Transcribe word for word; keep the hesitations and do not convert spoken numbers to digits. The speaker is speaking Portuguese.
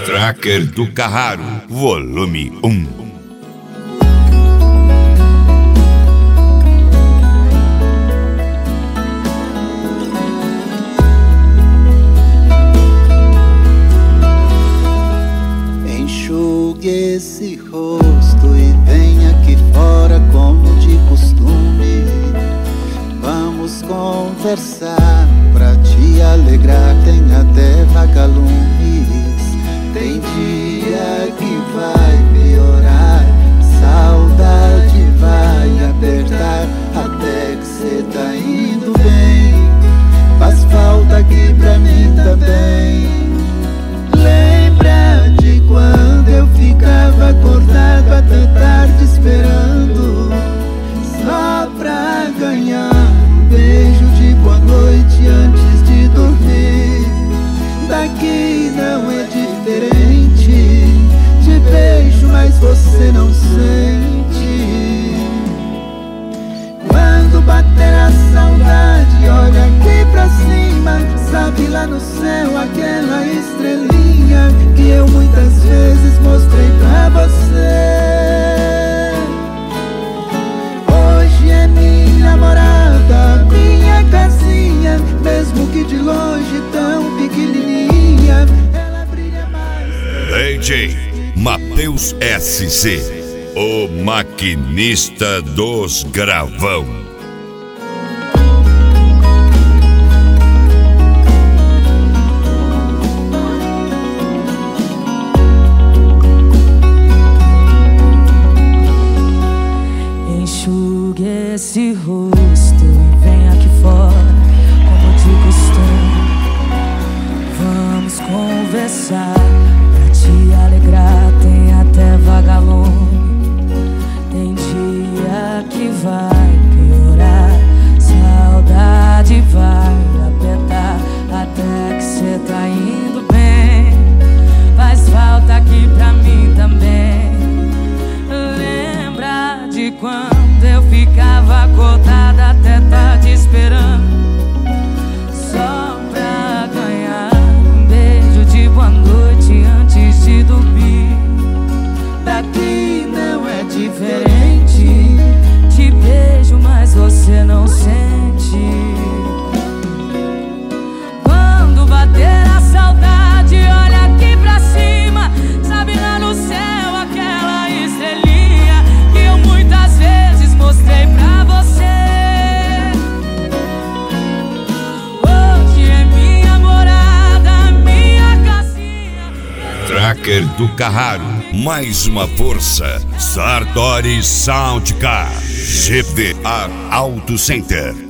Tracker do Carraro, volume um. Enxugue esse rosto e vem aqui fora como de costume. Vamos conversar pra te alegrar, tem até vagalumes. Tem dia que vai piorar, saudade vai apertar, até que cê tá indo bem. Faz falta aqui pra mim também. Lembra de quando eu ficava acordado até tarde esperando, só pra ganhar um beijo de boa noite antes de dormir. Daqui não é diferente, te beijo mas você não sente. Quando bater a saudade, olha aqui pra cima, sabe lá no céu aquela estrelinha que eu muitas vezes mostrei pra você. Hoje é minha morada, minha casinha, mesmo que de longe tão pequenininha, ela brilha mais. D J Matheus S C, o maquinista dos gravão. Enxugue esse rosto e vem aqui fora, como de costume. Vamos conversar pra te alegrar, tem até vagalume. Tem dia que vai piorar, saudade vai apertar, até que cê tá indo bem. Faz falta aqui pra mim também. Lembra de quando eu ficava acordada até tarde esperando, só pra ganhar um beijo de boa noite antes de dormir. Daqui não é diferente, te beijo mas você não sente. Quando bater a saudade, olha aqui pra cima, sabe lá no céu aquela estrelinha que eu muitas vezes mostrei pra você. Hoje é minha morada, minha casinha. Tracker do Carraro, mais uma força. Sartori Soundcar, G V A Auto Center.